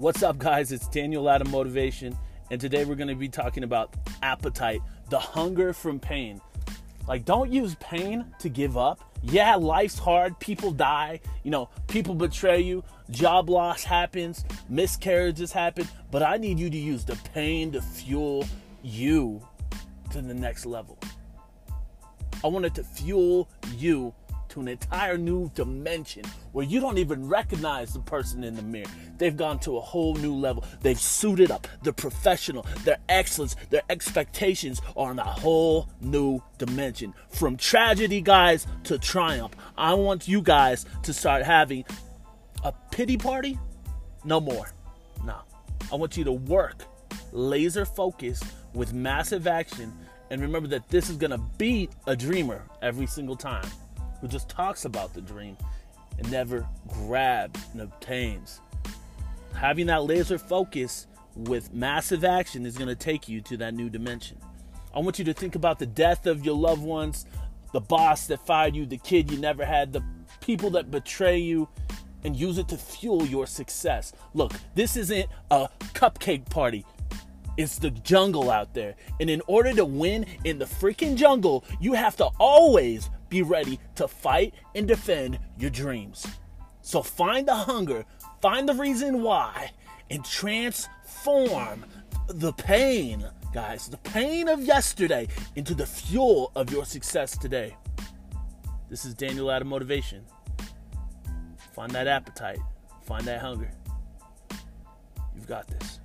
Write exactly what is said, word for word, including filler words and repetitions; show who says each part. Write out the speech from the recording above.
Speaker 1: What's up, guys? It's Daniel out of Motivation, and today we're going to be talking about appetite, the hunger from pain. Like, don't use pain to give up. Yeah, life's hard. People die. You know, people betray you. Job loss happens. Miscarriages happen. But I need you to use the pain to fuel you to the next level. I want it to fuel you to an entire new dimension where you don't even recognize the person in the mirror. They've gone to a whole new level. They've suited up. They're professional. Their excellence, their expectations are on a whole new dimension. From tragedy, guys, to triumph. I want you guys to start having a pity party. No more. No. I want you to work laser focused with massive action. And remember that this is going to beat a dreamer every single time who just talks about the dream and never grabs and obtains. Having that laser focus with massive action is going to take you to that new dimension. I want you to think about the death of your loved ones, the boss that fired you, the kid you never had, the people that betray you, and use it to fuel your success. Look, this isn't a cupcake party. It's the jungle out there. And in order to win in the freaking jungle, you have to always be ready to fight and defend your dreams. So find the hunger, find the reason why, and transform the pain, guys, the pain of yesterday into the fuel of your success today. This is Daniel out of Motivation. Find that appetite, find that hunger. You've got this.